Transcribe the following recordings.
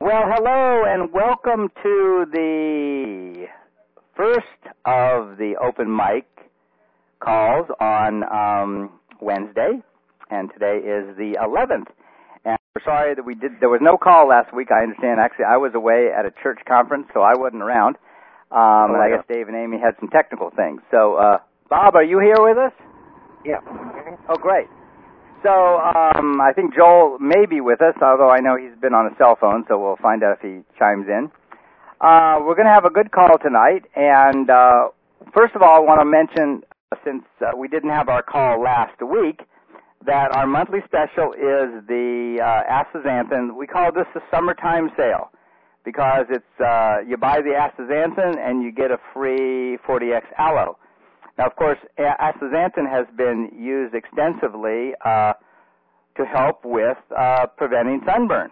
Well, hello and welcome to the first of the open mic calls on Wednesday, and today is the 11th. And we're sorry that there was no call last week. I understand. Actually, I was away at a church conference, so I wasn't around. And I guess Dave and Amy had some technical things. So, Bob, are you here with us? Yeah. Oh, great. So, I think Joel may be with us, although I know he's been on a cell phone, so we'll find out if he chimes in. We're going to have a good call tonight, and first of all, I want to mention, since we didn't have our call last week, that our monthly special is the astaxanthin. We call this the summertime sale, because it's you buy the astaxanthin and you get a free 40X aloe. Now, of course, astaxanthin has been used extensively to help with preventing sunburn.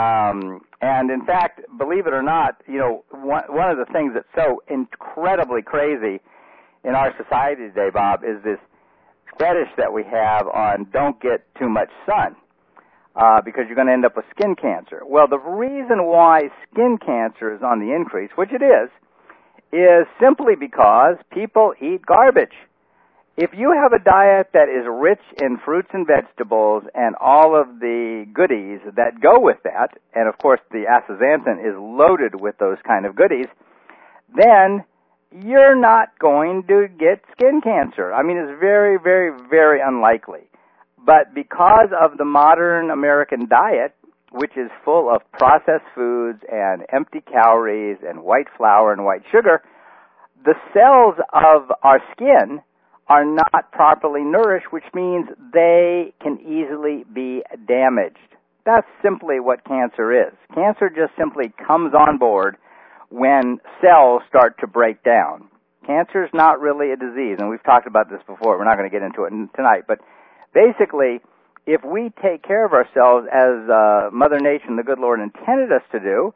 And in fact, believe it or not, you know, one of the things that's so incredibly crazy in our society today, Bob, is this fetish that we have on don't get too much sun because you're going to end up with skin cancer. Well, the reason why skin cancer is on the increase, which it is simply because people eat garbage. If you have a diet that is rich in fruits and vegetables and all of the goodies that go with that, and of course the astaxanthin is loaded with those kind of goodies, then you're not going to get skin cancer. I mean, it's very, very, very unlikely. But because of the modern American diet, which is full of processed foods and empty calories and white flour and white sugar, the cells of our skin are not properly nourished, which means they can easily be damaged. That's simply what cancer is. Cancer just simply comes on board when cells start to break down. Cancer is not really a disease, and we've talked about this before. We're not going to get into it tonight, but basically, if we take care of ourselves as Mother Nature and the good Lord intended us to do,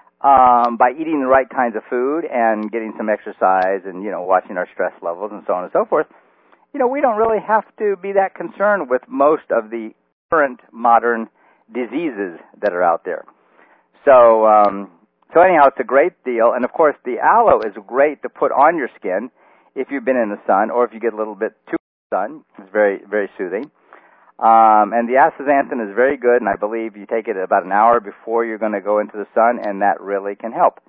by eating the right kinds of food and getting some exercise and, you know, watching our stress levels and so on and so forth, you know, we don't really have to be that concerned with most of the current modern diseases that are out there. So anyhow, it's a great deal. And, of course, the aloe is great to put on your skin if you've been in the sun or if you get a little bit too much sun. It's very, very soothing. And the astaxanthin is very good, and I believe you take it about an hour before you're going to go into the sun, and that really can help.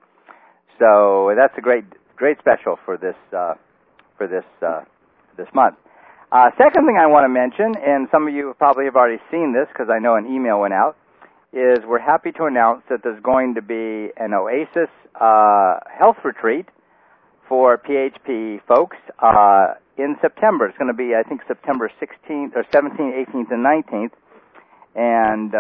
So that's a great special for this month. Second thing I want to mention, and some of you probably have already seen this because I know an email went out, is we're happy to announce that there's going to be an Oasis health retreat for PHP folks in September. It's going to be, I think, September 16th or 17th, 18th, and 19th. And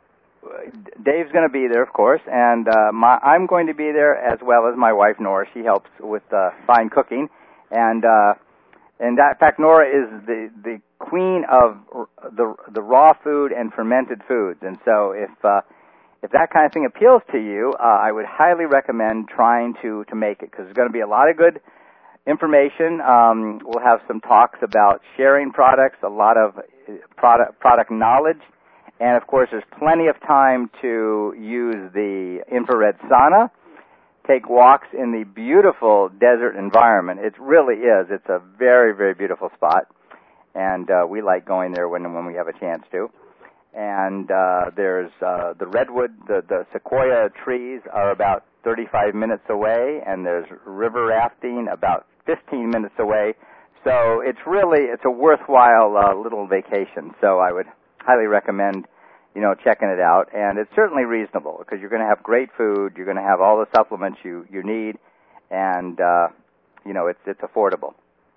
Dave's going to be there, of course, and I'm going to be there as well as my wife, Nora. She helps with fine cooking. And in fact, Nora is the queen of the raw food and fermented foods. And so if that kind of thing appeals to you, I would highly recommend trying to make it, because there's going to be a lot of good information. We'll have some talks about sharing products, a lot of product knowledge, and of course there's plenty of time to use the infrared sauna, take walks in the beautiful desert environment. It really is. It's a very, very beautiful spot, and we like going there when we have a chance to. And there's the redwood, the sequoia trees are about 35 minutes away, and there's river rafting about 15 minutes away. So it's a worthwhile little vacation. So I would highly recommend, you know, checking it out. And it's certainly reasonable because you're going to have great food, you're going to have all the supplements you need, and you know, it's affordable.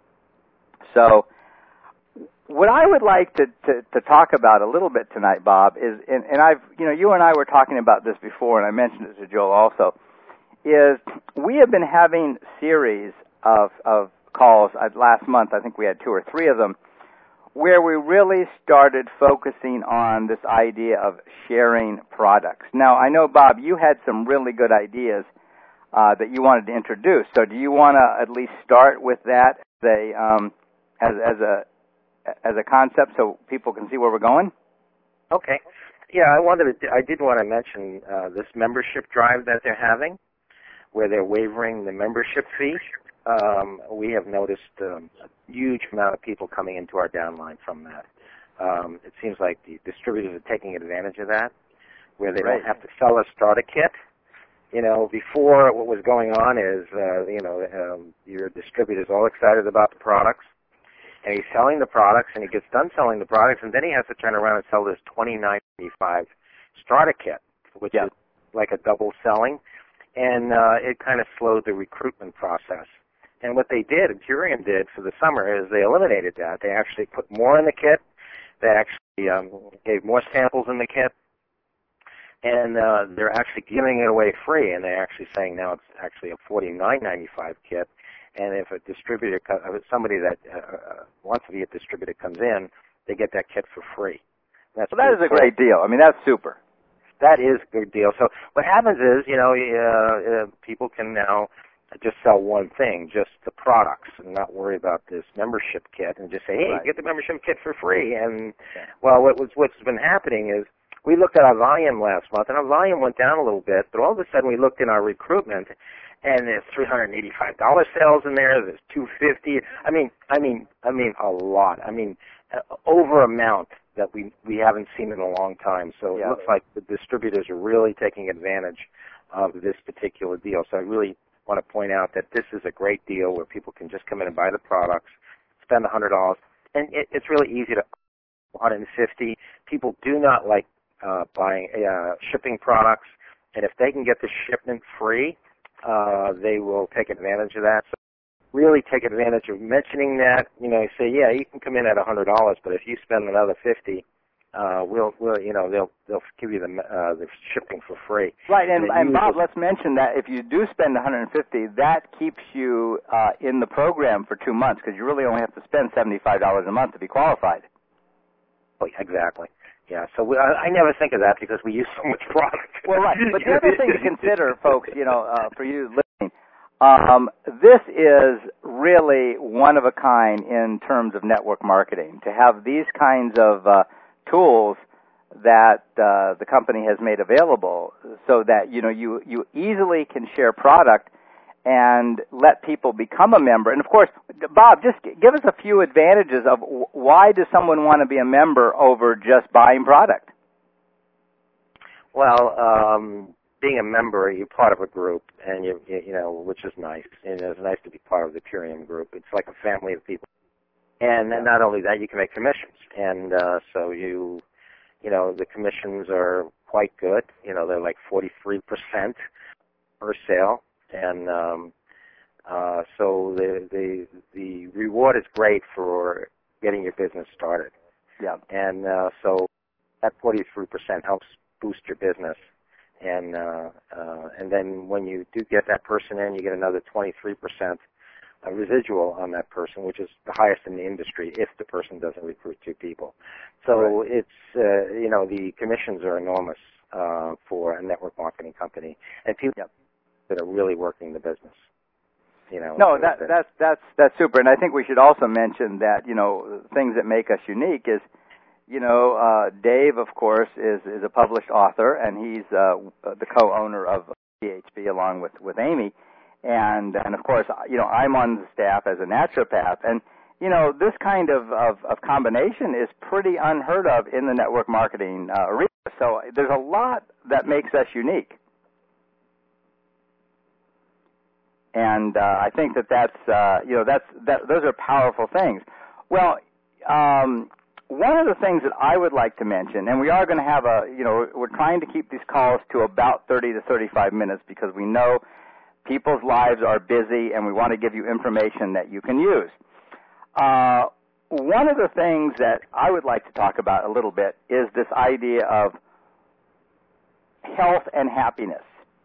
So what I would like to talk about a little bit tonight, Bob, is, and I've, you know, you and I were talking about this before, and I mentioned it to Joel also, is we have been having series of calls. Last month, I think we had 2 or 3 of them, where we really started focusing on this idea of sharing products. Now, I know, Bob, you had some really good ideas that you wanted to introduce. So do you want to at least start with that as a concept so people can see where we're going? Okay. Yeah, I did want to mention this membership drive that they're having, where they're waiving the membership fee. We have noticed a huge amount of people coming into our downline from that. It seems like the distributors are taking advantage of that, where they don't have to sell a starter kit. You know, before what was going on is, your distributor's all excited about the products, and he's selling the products, and he gets done selling the products, and then he has to turn around and sell this $29.95 starter kit, which is like a double selling, and it kind of slowed the recruitment process. And what they did, Curian did for the summer, is they eliminated that. They actually put more in the kit. They actually gave more samples in the kit. And they're actually giving it away free, and they're actually saying now it's actually a $49.95 kit. And if a distributor, somebody that wants to be a distributor comes in, they get that kit for free. That is a great deal. I mean, that's super. That is a good deal. So what happens is, people can now just sell one thing, just the products, and not worry about this membership kit, and just say, hey, get the membership kit for free. And, well, what's been happening is, we looked at our volume last month, and our volume went down a little bit, but all of a sudden we looked in our recruitment, and there's $385 sales in there, there's $250. I mean a lot. I mean, over amount that we haven't seen in a long time. So it looks like the distributors are really taking advantage of this particular deal. So I really want to point out that this is a great deal where people can just come in and buy the products, spend $100, and it's really easy to $150. People do not like buying shipping products, and if they can get the shipment free, they will take advantage of that. So really take advantage of mentioning that. You say, yeah, you can come in at $100, but if you spend another $50, they'll give you the shipping for free. Right, and Bob, let's mention that if you do spend $150, that keeps you in the program for 2 months, because you really only have to spend $75 a month to be qualified. Oh, exactly. Yeah, so I never think of that because we use so much product. Well, right. But the other thing to consider, folks, for you listening, this is really one of a kind in terms of network marketing. To have these kinds of tools that the company has made available, so that you easily can share product and let people become a member. And, of course, Bob, just give us a few advantages of why does someone want to be a member over just buying product? Well, being a member, you're part of a group, and which is nice. And it's nice to be part of the Purium group. It's like a family of people. And not only that, you can make commissions. And so the commissions are quite good. They're like 43% per sale. And so the reward is great for getting your business started. Yeah. And so that 43% helps boost your business. And then when you do get that person in, you get another 23% residual on that person, which is the highest in the industry if the person doesn't recruit 2 people. So it's the commissions are enormous for a network marketing company, and people that are really working the business. No, that's super, and I think we should also mention that things that make us unique is, Dave, of course, is a published author, and he's the co-owner of PHP along with Amy, and of course, I'm on the staff as a naturopath, and this kind of combination is pretty unheard of in the network marketing arena. So there's a lot that makes us unique. And I think those are powerful things. Well, one of the things that I would like to mention, and we are going to have we're trying to keep these calls to about 30 to 35 minutes because we know people's lives are busy and we want to give you information that you can use. One of the things that I would like to talk about a little bit is this idea of health and happiness.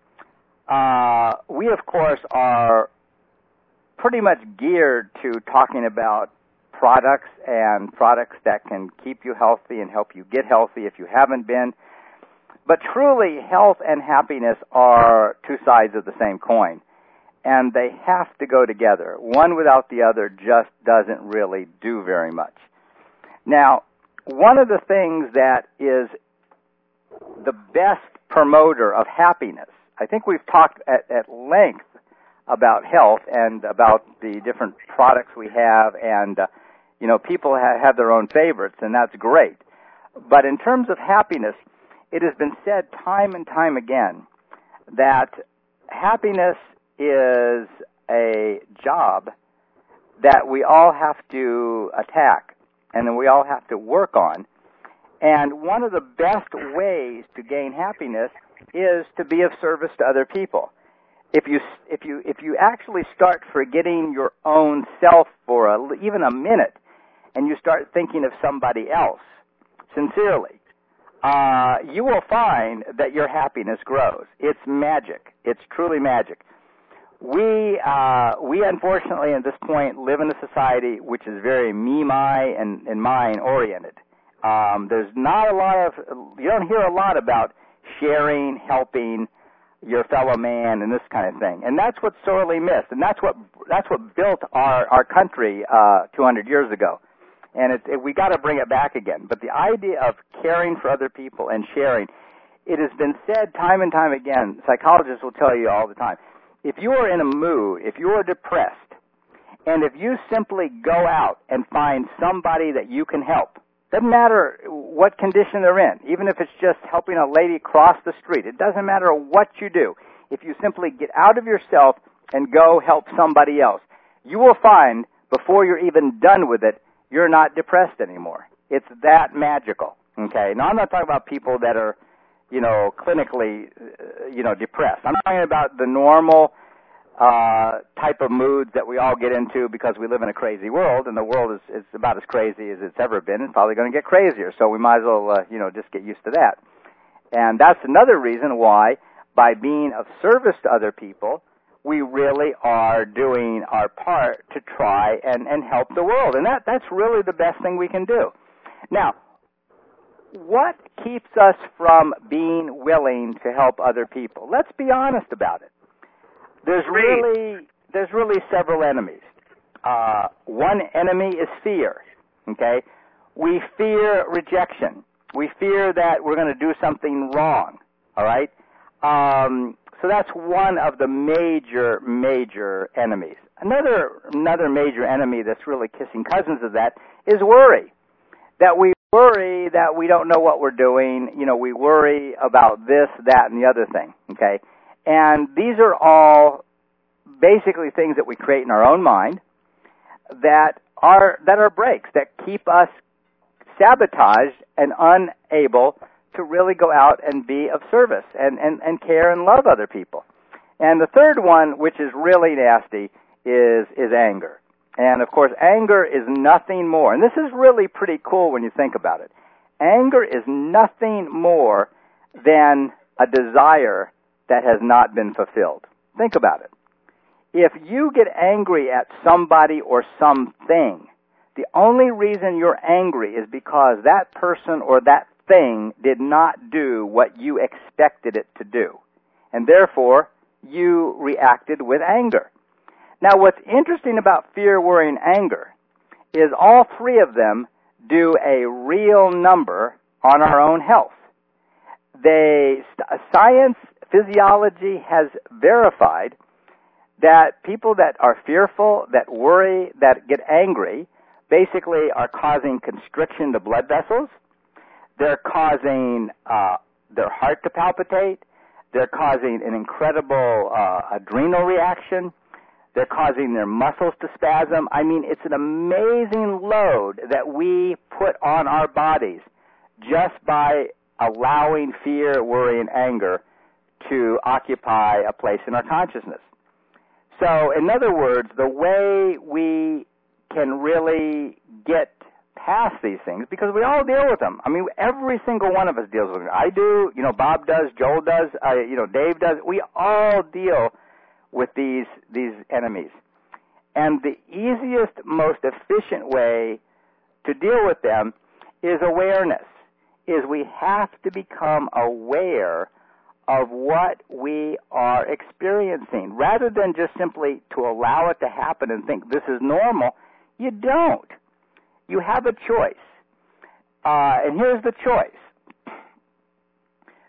We, of course, are pretty much geared to talking about products and products that can keep you healthy and help you get healthy if you haven't been. But truly, health and happiness are 2 sides of the same coin, and they have to go together. One without the other just doesn't really do very much. Now, one of the things that is the best promoter of happiness. I think we've talked at length about health and about the different products we have, and people have their own favorites, and that's great. But in terms of happiness, it has been said time and time again that happiness is a job that we all have to attack and that we all have to work on. And one of the best ways to gain happiness is to be of service to other people. If you actually start forgetting your own self for even a minute, and you start thinking of somebody else sincerely, you will find that your happiness grows. It's magic. It's truly magic. We unfortunately at this point live in a society which is very me, my, and mine oriented. There's not a lot of, you don't hear a lot about sharing, helping your fellow man, and this kind of thing. And that's what's sorely missed. And that's what built our country 200 years ago. And we got to bring it back again. But the idea of caring for other people and sharing, it has been said time and time again. Psychologists will tell you all the time. If you are in a mood, if you are depressed, and if you simply go out and find somebody that you can help, doesn't matter what condition they're in, even if it's just helping a lady cross the street, it doesn't matter what you do. If you simply get out of yourself and go help somebody else, you will find before you're even done with it, you're not depressed anymore. It's that magical. Okay? Now, I'm not talking about people that are, clinically, depressed. I'm talking about the normal type of moods that we all get into because we live in a crazy world, and the world is about as crazy as it's ever been. It's probably going to get crazier, so we might as well, just get used to that. And that's another reason why, by being of service to other people, we really are doing our part to try and help the world. And that's really the best thing we can do. Now, what keeps us from being willing to help other people? Let's be honest about it. There's really several enemies. One enemy is fear. Okay? We fear rejection. We fear that we're going to do something wrong. All right? So that's one of the major enemies. Another major enemy that's really kissing cousins of that is worry. That we worry that we don't know what we're doing. We worry about this, that, and the other thing. Okay? And these are all basically things that we create in our own mind that are breaks, that keep us sabotaged and unable to really go out and be of service and care and love other people. And the third one, which is really nasty, is anger. And, of course, anger is nothing more. And this is really pretty cool when you think about it. Anger is nothing more than a desire that has not been fulfilled. Think about it. If you get angry at somebody or something, the only reason you're angry is because that person or that thing did not do what you expected it to do. And therefore, you reacted with anger. Now, what's interesting about fear, worry, and anger is all three of them do a real number on our own health. Science, physiology has verified that people that are fearful, that worry, that get angry, basically are causing constriction to blood vessels. They're causing their heart to palpitate. They're causing an incredible adrenal reaction. They're causing their muscles to spasm. I mean, it's an amazing load that we put on our bodies just by allowing fear, worry, and anger to occupy a place in our consciousness. So, in other words, the way we can really get past these things, because we all deal with them. I mean, every single one of us deals with them. I do, Bob does, Joel does, Dave does. We all deal with these enemies. And the easiest, most efficient way to deal with them is awareness, is we have to become aware of what we are experiencing. Rather than just simply to allow it to happen and think this is normal, you don't. You have a choice. And here's the choice.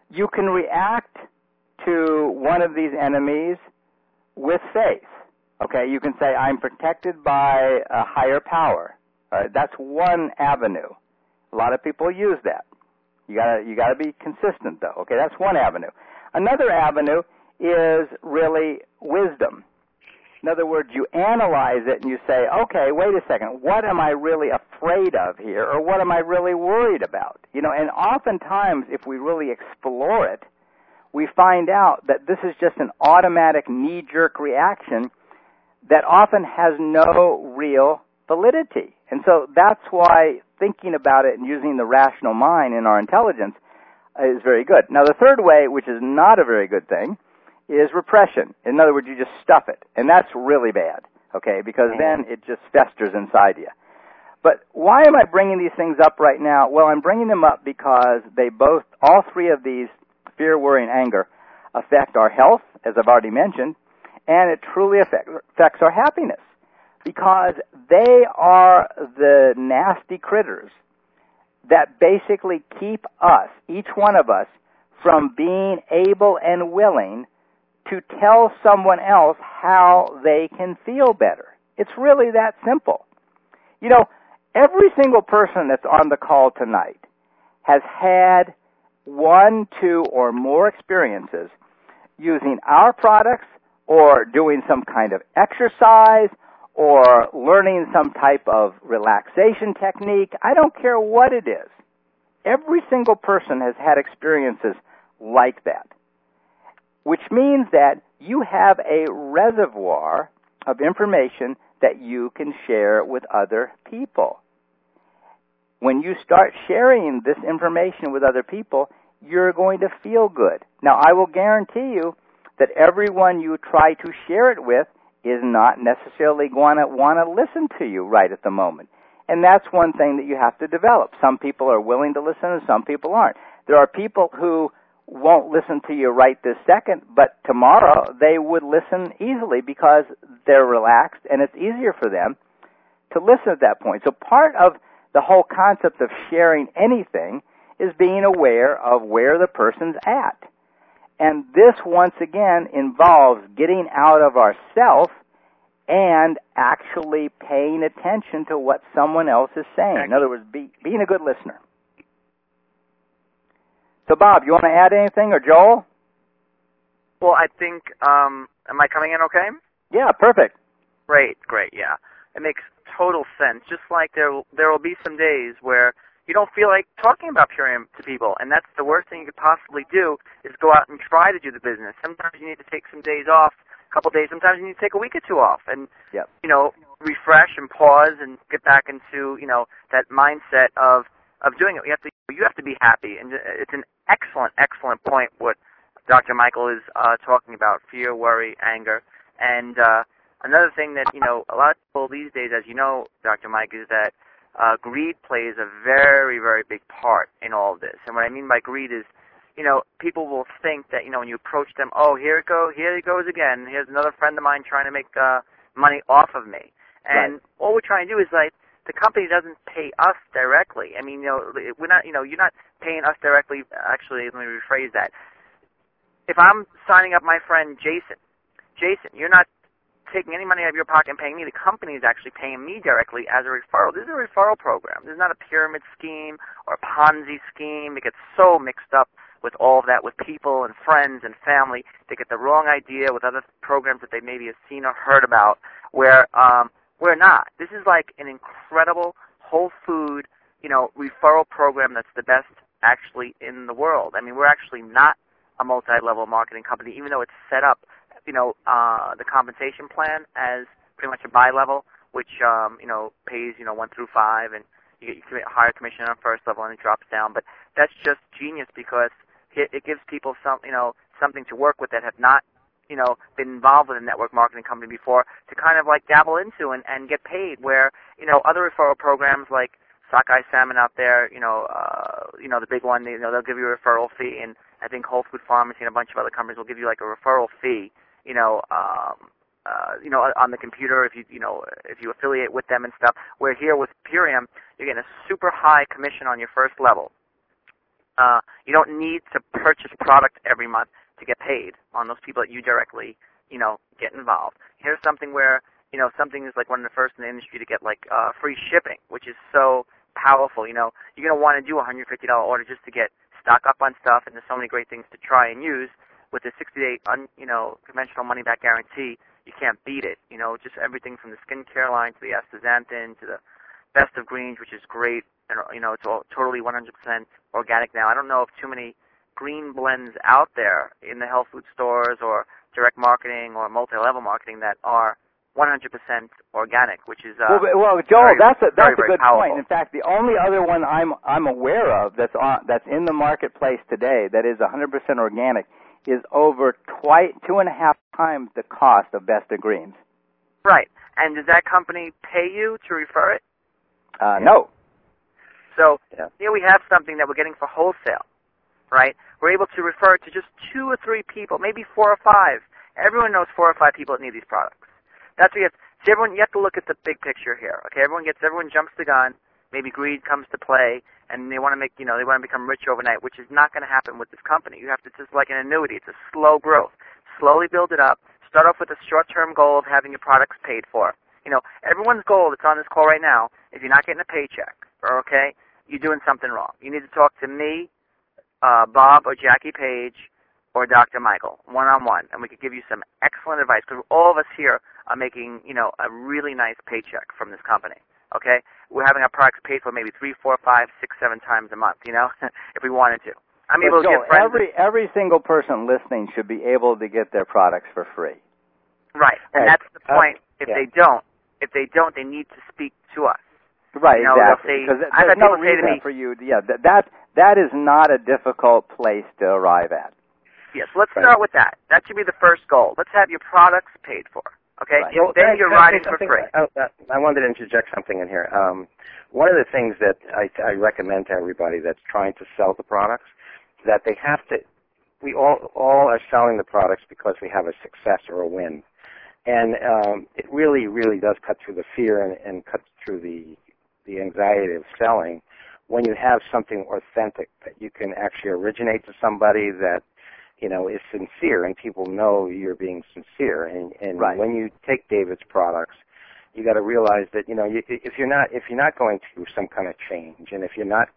you can react to one of these enemies with faith. Okay, you can say, I'm protected by a higher power. All right, that's one avenue. A lot of people use that. You gotta be consistent, though. Okay, that's one avenue. Another avenue is really wisdom. In other words, you analyze it and you say, okay, wait a second, what am I really afraid of here, or what am I really worried about? You know, and oftentimes, if we really explore it, we find out that this is just an automatic knee-jerk reaction that often has no real validity. And so that's why thinking about it and using the rational mind in our intelligence is very good. Now, the third way, which is not a very good thing, is repression. In other words, you just stuff it. And that's really bad, okay, because then it just festers inside you. But why am I bringing these things up right now? Well, I'm bringing them up because all three of these, fear, worry, and anger, affect our health, as I've already mentioned, and it truly affects our happiness, because they are the nasty critters that basically keep us, each one of us, from being able and willing to tell someone else how they can feel better. It's really that simple. You know, every single person that's on the call tonight has had one, two, or more experiences using our products or doing some kind of exercise or learning some type of relaxation technique. I don't care what it is. Every single person has had experiences like that, which means that you have a reservoir of information that you can share with other people. When you start sharing this information with other people, you're going to feel good. Now, I will guarantee you that everyone you try to share it with is not necessarily going to want to listen to you right at the moment. And that's one thing that you have to develop. Some people are willing to listen and some people aren't. There are people who won't listen to you right this second, but tomorrow they would listen easily because they're relaxed and it's easier for them to listen at that point. So part of the whole concept of sharing anything is being aware of where the person's at. And this, once again, involves getting out of ourself and actually paying attention to what someone else is saying. In other words, being a good listener. So, Bob, you want to add anything, or Joel? Well, I think, am I coming in okay? Yeah, perfect. Great, yeah. It makes total sense. Just like there will be some days where you don't feel like talking about Purium to people, and that's the worst thing you could possibly do is go out and try to do the business. Sometimes you need to take some days off, a couple days. Sometimes you need to take a week or two off and, refresh and pause and get back into, that mindset of doing it. You have to be happy, and it's an excellent point what Dr. Michael is talking about, fear, worry, anger. And another thing that, a lot of people these days, as you know, Dr. Mike, is that greed plays a very, very big part in all of this. And what I mean by greed is, people will think that, when you approach them, oh, here it goes again. Here's another friend of mine trying to make money off of me. And all we're trying to do is, the company doesn't pay us directly. I mean, we're not, you're not paying us directly. Actually, let me rephrase that. If I'm signing up my friend Jason, you're not taking any money out of your pocket and paying me. The company is actually paying me directly as a referral. This is a referral program. This is not a pyramid scheme or a Ponzi scheme. It gets so mixed up with all of that, with people and friends and family. They get the wrong idea with other programs that they maybe have seen or heard about, where we're not. This is like an incredible whole food, referral program that's the best actually in the world. I mean, we're actually not a multi-level marketing company, even though it's set up, the compensation plan as pretty much a bi-level, which, pays, 1 through 5, and you get a higher commission on first level and it drops down. But that's just genius because it gives people something to work with that have not, been involved with a network marketing company before to kind of like dabble into and get paid, where, other referral programs like Sockeye Salmon out there, the big one, they'll give you a referral fee, and I think Whole Food Pharmacy and a bunch of other companies will give you like a referral fee, on the computer if you affiliate with them and stuff. Where here with Purium, you're getting a super high commission on your first level. You don't need to purchase product every month to get paid on those people that you directly, get involved. Here's something where, something is like one of the first in the industry to get like free shipping, which is so powerful. You're going to want to do a $150 order just to get stock up on stuff, and there's so many great things to try and use. With the 60-day, conventional money-back guarantee, you can't beat it. Just everything from the skincare line to the astaxanthin to the Best of Greens, which is great, and it's all totally 100% organic now. I don't know of too many green blends out there in the health food stores or direct marketing or multi-level marketing that are 100% organic, which is well, Joel, that's a very good powerful point. In fact, the only other one I'm aware of that's in the marketplace today that is 100% organic is over 2.5 times the cost of Best of Greens. Right. And does that company pay you to refer it? No. So here we have something that we're getting for wholesale, right? We're able to refer it to just 2 or 3 people, maybe 4 or 5. Everyone knows 4 or 5 people that need these products. That's what you have. See, you have to look at the big picture here. Okay, everyone jumps the gun. Maybe greed comes to play, and they want to they want to become rich overnight, which is not going to happen with this company. You have to, just like an annuity, it's a slow growth. Slowly build it up. Start off with a short-term goal of having your products paid for. Everyone's goal that's on this call right now, if you're not getting a paycheck, you're doing something wrong. You need to talk to me, Bob or Jackie Page, or Dr. Michael, one-on-one, and we could give you some excellent advice, because all of us here are making, a really nice paycheck from this company. Okay, we're having our products paid for maybe 3, 4, 5, 6, 7 times a month. If we wanted to. I'm able to get friends. Every single person listening should be able to get their products for free. Right, and that's the point. If they don't, they need to speak to us. Right, exactly. Because there's no reason for you. That is not a difficult place to arrive at. Yes, let's start with that. That should be the first goal. Let's have your products paid for. Okay, right. Then you're riding for free. I wanted to interject something in here. One of the things that I recommend to everybody that's trying to sell the products, that they have to, we all are selling the products because we have a success or a win. And it really, really does cut through the fear and cut through the anxiety of selling when you have something authentic that you can actually originate to somebody that is sincere, and people know you're being sincere. And right. When you take David's products, you got to realize that if you're not going through some kind of change, and if you're not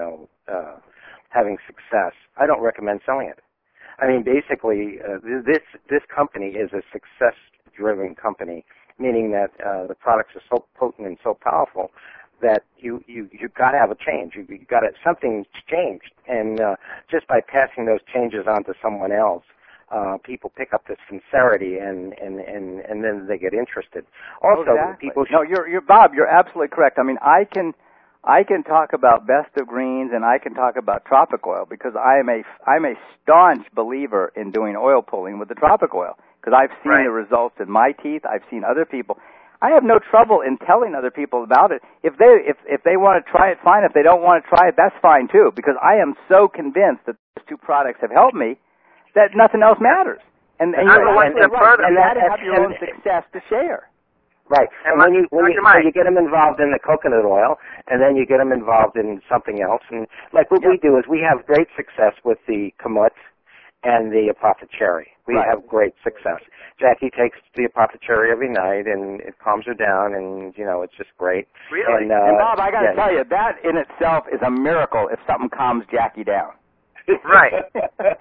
having success, I don't recommend selling it. I mean, basically, this company is a success-driven company, meaning that the products are so potent and so powerful that you got to have a change. You got to, something's changed, and just by passing those changes on to someone else, people pick up the sincerity, and then they get interested. Also, exactly. People. No, you're Bob. You're absolutely correct. I mean, I can talk about Best of Greens, and I can talk about Tropic Oil because I'm a staunch believer in doing oil pulling with the Tropic Oil because I've seen the results in my teeth. I've seen other people. I have no trouble in telling other people about it. If they want to try it, fine. If they don't want to try it, that's fine too. Because I am so convinced that those 2 products have helped me that nothing else matters. And you have your own success to share. Right. And when you get them involved in the coconut oil, and then you get them involved in something else, and like what we do is we have great success with the Kamut and the Apothecary. We have great success. Jackie takes the Apothecary every night, and it calms her down, and it's just great. Really? And Bob, I got to tell you, that in itself is a miracle if something calms Jackie down. Right. you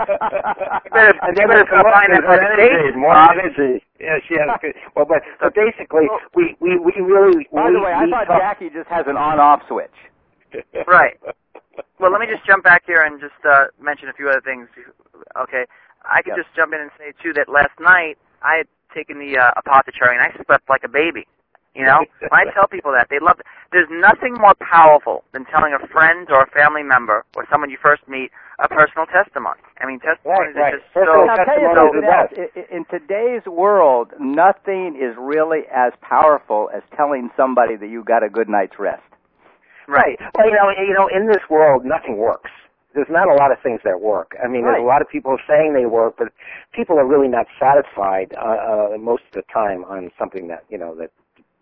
better find that more energy. Yeah, she has good. Well, but basically, we really. By the way, I thought Jackie just has an on-off switch. Right. Well, let me just jump back here and just mention a few other things. Okay, I could just jump in and say too that last night I had taken the Apothecary and I slept like a baby. When I tell people that, they love it. There's nothing more powerful than telling a friend or a family member or someone you first meet a personal testimony. I mean, testimonies are just so... I'll tell you something else. In today's world, nothing is really as powerful as telling somebody that you got a good night's rest. Right. Well, in this world, nothing works. There's not a lot of things that work. I mean, there's a lot of people saying they work, but people are really not satisfied most of the time on something that, that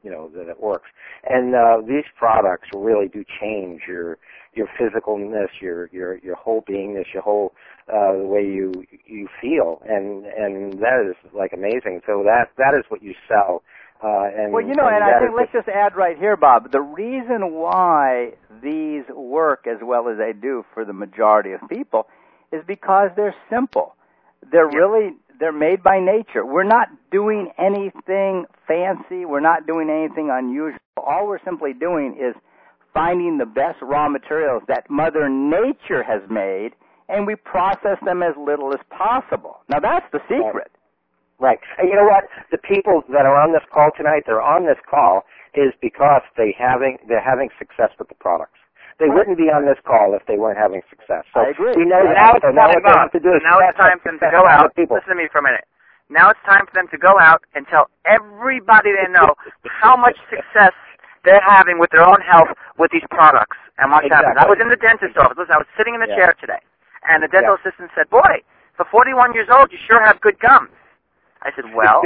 that it works. And these products really do change your physicalness, your whole beingness, your whole the way you feel, and that is like amazing. So that is what you sell. And I think let's just add right here, Bob, the reason why these work as well as they do for the majority of people is because they're simple. They're made by nature. We're not doing anything fancy. We're not doing anything unusual. All we're simply doing is finding the best raw materials that Mother Nature has made, and we process them as little as possible. Now, that's the secret. Right. And you know what? The people that are on this call tonight, they're on this call is because they're having success with the products. They wouldn't be on this call if they weren't having success. So I agree. We know now it's time for them to go out. Listen to me for a minute. Now it's time for them to go out and tell everybody they know how much success they're having with their own health with these products. And watch happens. I was in the dentist's office. Listen, I was sitting in the chair today, and the dental assistant said, "Boy, for 41 years old, you sure have good gums." I said, well,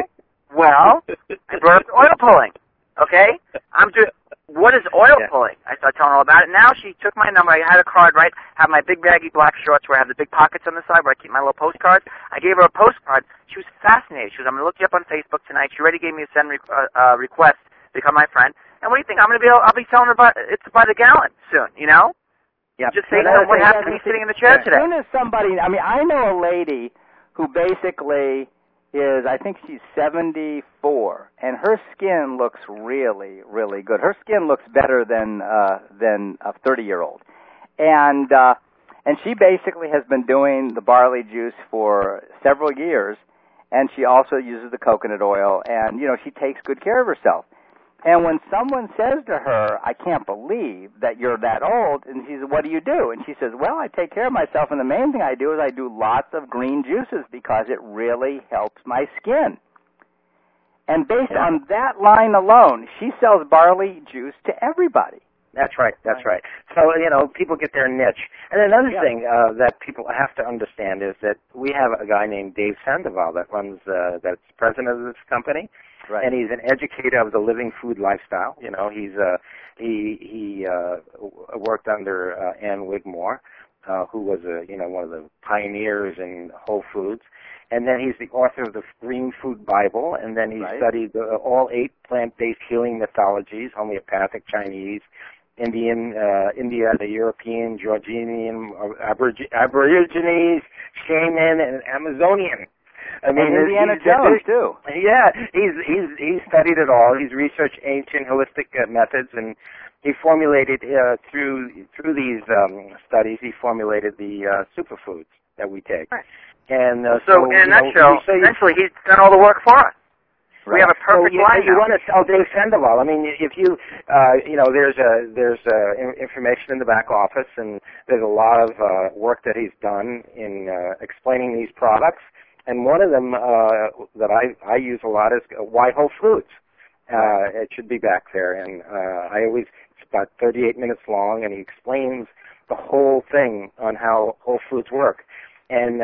I brought up oil pulling, okay? What is oil pulling? I started telling her all about it. Now she took my number. I had a card, right? Have my big baggy black shorts where I have the big pockets on the side where I keep my little postcards. I gave her a postcard. She was fascinated. She was, I'm going to look you up on Facebook tonight. She already gave me a send request to become my friend. And what do you think? I'll be selling her it's by the gallon soon, you know? Yeah. Just saying what happened to me sitting in the chair today. As soon as somebody, I know a lady who basically I think she's 74, and her skin looks really, really good. Her skin looks better than a 30-year-old, and she basically has been doing the barley juice for several years, and she also uses the coconut oil, and she takes good care of herself. And when someone says to her, "I can't believe that you're that old," and she says, "What do you do?" And she says, "Well, I take care of myself, and the main thing I do is I do lots of green juices because it really helps my skin." And based on that line alone, she sells barley juice to everybody. That's right. So, people get their niche. And another thing that people have to understand is that we have a guy named Dave Sandoval that runs, that's president of this company. Right. And he's an educator of the living food lifestyle. He worked under Ann Wigmore, who was one of the pioneers in Whole Foods. And then he's the author of the Green Food Bible. And then he studied all 8 plant-based healing mythologies: homeopathic, Chinese, Indian, India, the European, Georgian, Aborigines, Shaman, and Amazonian. And Indiana Jones too. Yeah, he's studied it all. He's researched ancient holistic methods, and he formulated through these studies. He formulated the superfoods that we take. Right. And so in a nutshell, essentially, he's done all the work for us. Right. We have a perfect line. You want to sell Dave Sandoval. If you, there's information in the back office, and there's a lot of work that he's done in explaining these products. And one of them that I use a lot is Why Whole Foods. It should be back there, and it's about 38 minutes long, and he explains the whole thing on how Whole Foods work. And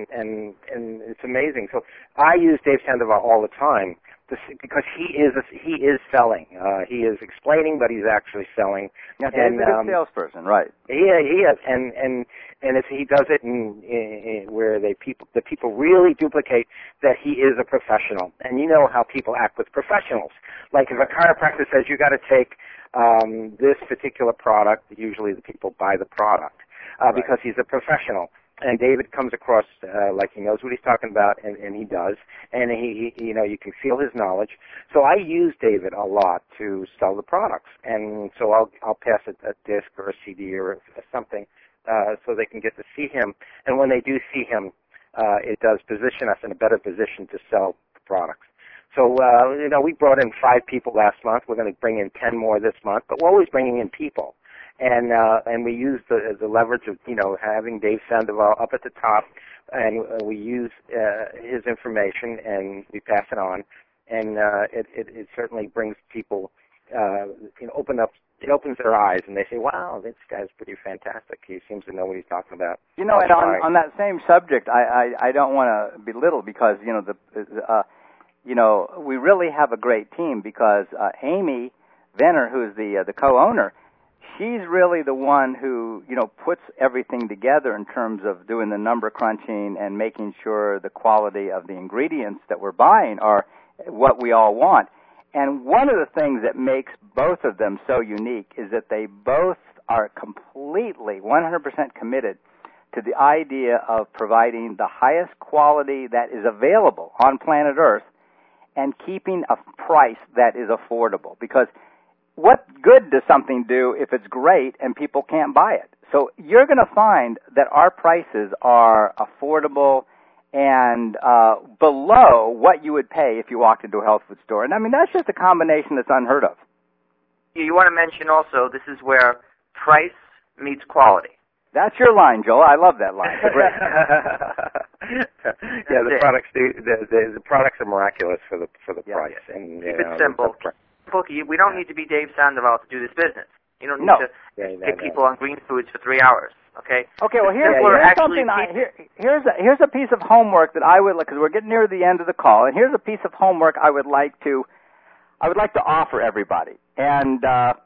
it's amazing. So I use Dave Sandoval all the time because he is selling. He is explaining, but he's actually selling. Yeah, he's a good salesperson, right? He is, and if he does it in where the people really duplicate that he is a professional. And you know how people act with professionals. Like if a chiropractor says you got to take this particular product, usually the people buy the product because he's a professional. And David comes across like he knows what he's talking about, and he does. And he you can feel his knowledge. So I use David a lot to sell the products, and so I'll pass a disc or a CD or something so they can get to see him. And when they do see him, it does position us in a better position to sell the products. So we brought in 5 people last month. We're going to bring in 10 more this month, but we're always bringing in people. And we use the leverage of having Dave Sandoval up at the top, and we use his information and we pass it on, and it certainly brings people it opens their eyes, and they say, "Wow, this guy's pretty fantastic. He seems to know what he's talking about." And on that same subject, I don't want to belittle because we really have a great team because Amy Venner, who's the co-owner, she's really the one who, puts everything together in terms of doing the number crunching and making sure the quality of the ingredients that we're buying are what we all want. And one of the things that makes both of them so unique is that they both are completely 100% committed to the idea of providing the highest quality that is available on planet Earth and keeping a price that is affordable. Because what good does something do if it's great and people can't buy it? So you're going to find that our prices are affordable and below what you would pay if you walked into a health food store. And, that's just a combination that's unheard of. You want to mention also, this is where price meets quality. That's your line, Joel. I love that line. Yeah, the products are miraculous for the price. And keep it simple. We don't need to be Dave Sandoval to do this business. You don't need to get people on green foods for 3 hours. Okay. Okay. Well, here's something. Here's a piece of homework that I would like, because we're getting near the end of the call, and here's a piece of homework I would like to offer everybody. And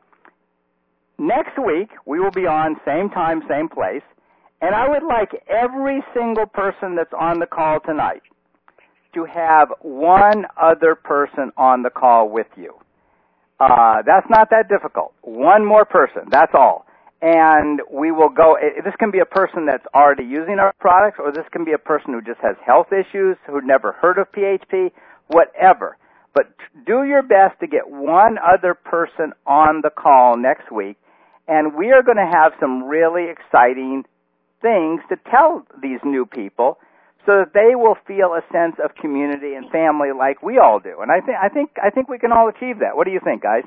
next week we will be on same time, same place, and I would like every single person that's on the call tonight to have one other person on the call with you. That's not that difficult. One more person, that's all. And we will go, this can be a person that's already using our products, or this can be a person who just has health issues, who'd never heard of PHP, whatever. But do your best to get one other person on the call next week, and we are going to have some really exciting things to tell these new people so that they will feel a sense of community and family like we all do. And I think we can all achieve that. What do you think, guys?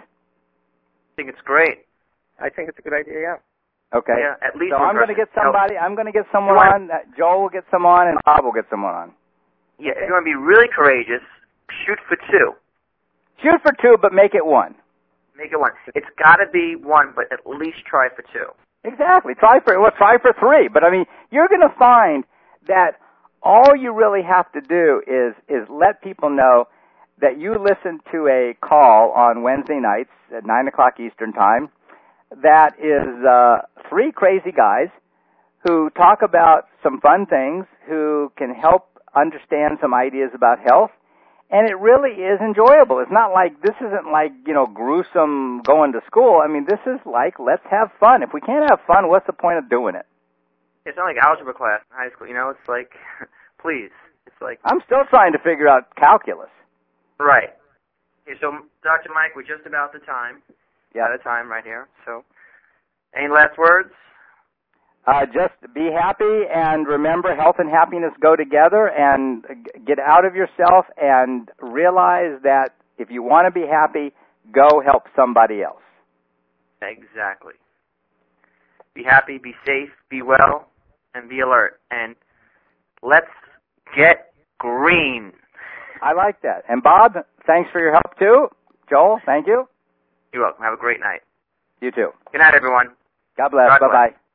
I think it's great. I think it's a good idea, yeah. Okay. Yeah, at least so I'm going to get somebody. I'm going to get someone on. Joel will get someone on, and Bob will get someone on. Yeah, if you want to be really courageous, shoot for 2. Shoot for 2, but make it 1. Make it 1. It's got to be 1, but at least try for 2. Exactly. Try for 3. But you're going to find that all you really have to do is let people know that you listen to a call on Wednesday nights at 9 o'clock Eastern Time. That is 3 crazy guys who talk about some fun things, who can help understand some ideas about health, and it really is enjoyable. It's not like, this isn't like, gruesome going to school. This is like, let's have fun. If we can't have fun, what's the point of doing it? It's not like algebra class in high school, it's like, please. It's like... I'm still trying to figure out calculus. Right. Okay, so, Dr. Mike, we're just about the time. Yeah. Out of time right here. So, any last words? Just be happy, and remember, health and happiness go together, and get out of yourself and realize that if you want to be happy, go help somebody else. Exactly. Be happy, be safe, be well, and be alert. And let's get green. I like that. And Bob, thanks for your help too. Joel, thank you. You're welcome. Have a great night. You too. Good night, everyone. God bless. Bye-bye.